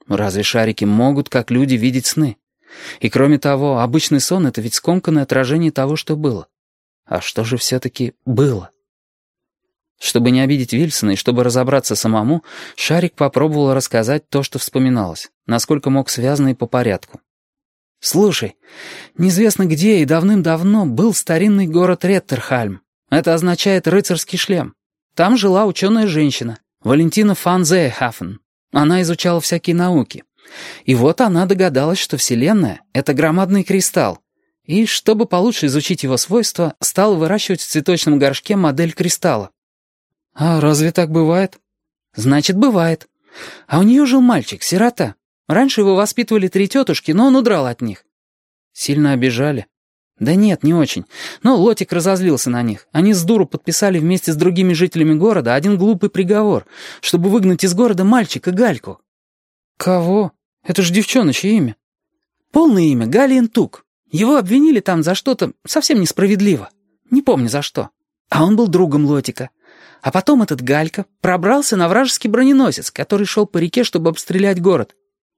Разве шарики могут, как люди, видеть сны? И кроме того, обычный сон — это ведь скомканное отражение того, что было. А что же все-таки было? Чтобы не обидеть Вильсона и чтобы разобраться самому, Шарик попробовал рассказать то, что вспоминалось, насколько мог связно и по порядку. «Слушай, неизвестно где и давным-давно был старинный город Реттерхальм. Это означает «рыцарский шлем». Там жила ученая женщина, Валентина фан Зеехафен. Она изучала всякие науки. И вот она догадалась, что Вселенная — это громадный кристалл. И, чтобы получше изучить его свойства, стала выращивать в цветочном горшке модель кристалла. «А разве так бывает?» «Значит, бывает. А у нее жил мальчик, сирота. Раньше его воспитывали 3 тетушки, но он удрал от них». «Сильно обижали?» «Да нет, не очень. Но Лотик разозлился на них. Они с дуру подписали вместе с другими жителями города один глупый приговор, чтобы выгнать из города мальчика Гальку». «Кого? Это же девчоночье имя». «Полное имя — Галиен Тук. Его обвинили там за что-то совсем несправедливо. Не помню за что. А он был другом Лотика. А потом этот Галька пробрался на вражеский броненосец, который шел по реке, чтобы обстрелять город».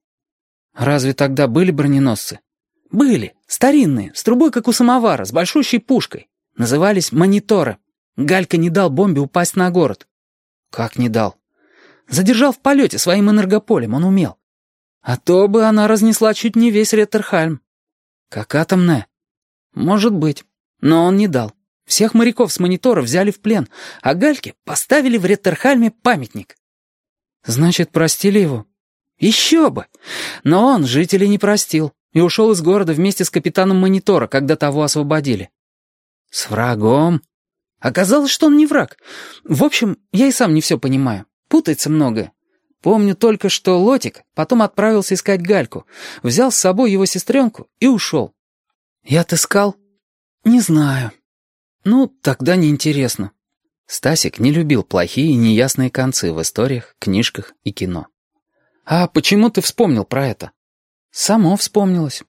«Разве тогда были броненосцы?» «Были. Старинные, с трубой, как у самовара, с большущей пушкой. Назывались мониторы. Галька не дал бомбе упасть на город». «Как не дал?» «Задержал в полете своим энергополем, он умел. А то бы она разнесла чуть не весь Реттерхальм». «Как атомная?» «Может быть. Но он не дал. Всех моряков с монитора взяли в плен, а Гальке поставили в Реттерхальме памятник». «Значит, простили его?» «Еще бы! Но он жителей не простил и ушел из города вместе с капитаном монитора, когда того освободили». «С врагом?» «Оказалось, что он не враг. В общем, я и сам не все понимаю. Путается многое. Помню только, что Лотик потом отправился искать Гальку, взял с собой его сестренку и ушел. Я отыскал? Не знаю. Ну, тогда неинтересно». Стасик не любил плохие и неясные концы в историях, книжках и кино. «А почему ты вспомнил про это?» «Само вспомнилось».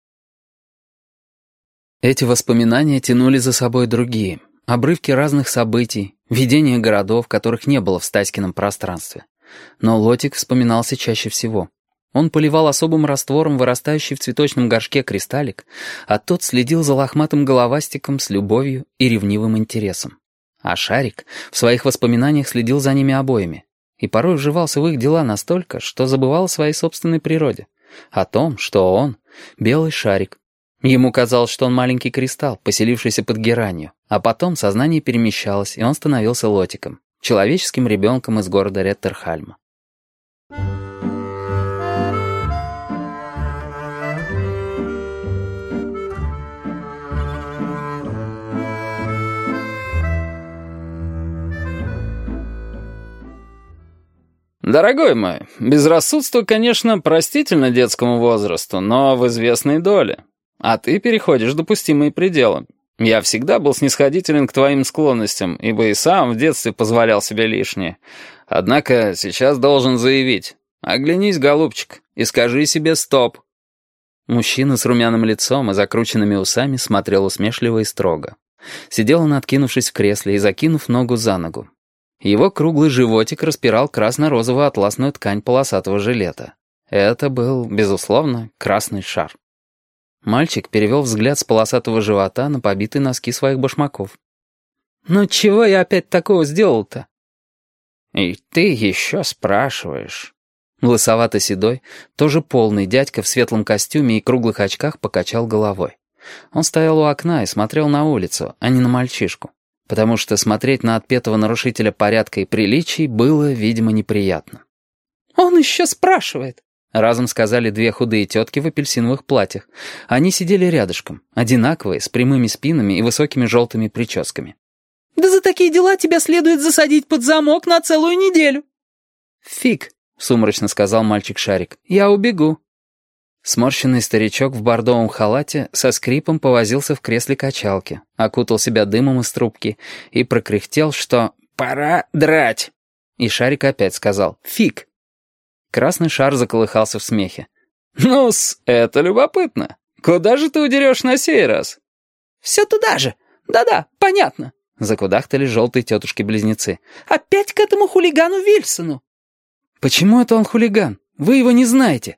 Эти воспоминания тянули за собой другие, обрывки разных событий, видения городов, которых не было в Стаськином пространстве. Но Лотик вспоминался чаще всего. Он поливал особым раствором вырастающий в цветочном горшке кристаллик, а тот следил за лохматым головастиком с любовью и ревнивым интересом. А Шарик в своих воспоминаниях следил за ними обоими и порой вживался в их дела настолько, что забывал о своей собственной природе, о том, что он — белый шарик. Ему казалось, что он маленький кристалл, поселившийся под геранью, а потом сознание перемещалось, и он становился Лотиком, человеческим ребенком из города Реттерхальма. Дорогой мой, безрассудство, конечно, простительно детскому возрасту, но в известной доле. А ты переходишь допустимые пределы. Я всегда был снисходителен к твоим склонностям, ибо и сам в детстве позволял себе лишнее. Однако сейчас должен заявить: оглянись, голубчик, и скажи себе «стоп». Мужчина с румяным лицом и закрученными усами смотрел усмешливо и строго. Сидел он, откинувшись в кресле и закинув ногу за ногу. Его круглый животик распирал красно-розовую атласную ткань полосатого жилета. Это был, безусловно, красный шар. Мальчик перевел взгляд с полосатого живота на побитые носки своих башмаков. «Ну чего я опять такого сделал-то?» «И ты еще спрашиваешь?» Лысовато-седой, тоже полный дядька в светлом костюме и круглых очках покачал головой. Он стоял у окна и смотрел на улицу, а не на мальчишку, потому что смотреть на отпетого нарушителя порядка и приличий было, видимо, неприятно. «Он еще спрашивает», — разом сказали 2 худые тетки в апельсиновых платьях. Они сидели рядышком, одинаковые, с прямыми спинами и высокими желтыми прическами. «Да за такие дела тебя следует засадить под замок на целую неделю». «Фиг», — сумрачно сказал мальчик-шарик, — «я убегу». Сморщенный старичок в бордовом халате со скрипом повозился в кресле качалки, окутал себя дымом из трубки и прокряхтел, что «пора драть». И Шарик опять сказал «фиг». Красный шар заколыхался в смехе. «Ну-с, это любопытно. Куда же ты удерешь на сей раз?» «Все туда же. Да-да, понятно», — закудахтали желтые тетушки-близнецы. «Опять к этому хулигану Вильсону». «Почему это он хулиган? Вы его не знаете».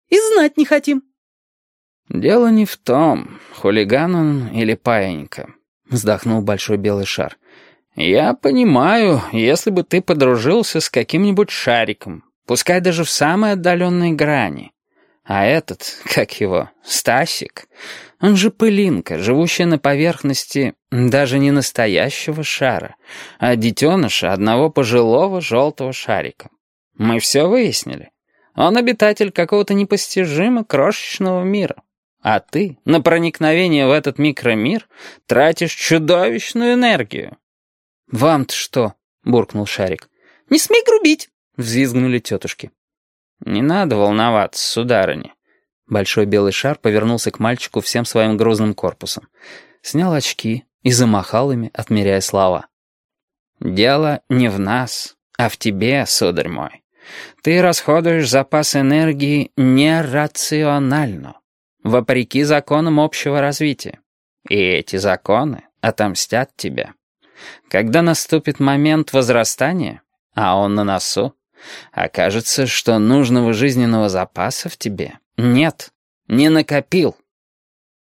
И знать не хотим». «Дело не в том, хулиган он или паинька», — вздохнул большой белый шар. «Я понимаю, если бы ты подружился с каким-нибудь шариком, пускай даже в самой отдаленной грани. А этот, как его, Стасик, он же пылинка, живущая на поверхности даже не настоящего шара, а детеныша одного пожилого желтого шарика. Мы все выяснили. Он обитатель какого-то непостижимо крошечного мира. А ты на проникновение в этот микромир тратишь чудовищную энергию». «Вам-то что?» — буркнул шарик. «Не смей грубить!» — взвизгнули тетушки. «Не надо волноваться, сударыня». Большой белый шар повернулся к мальчику всем своим грузным корпусом, снял очки и замахал ими, отмеряя слова. «Дело не в нас, а в тебе, сударь мой. Ты расходуешь запас энергии нерационально, вопреки законам общего развития. И эти законы отомстят тебе. Когда наступит момент возрастания, а он на носу, окажется, что нужного жизненного запаса в тебе нет, не накопил».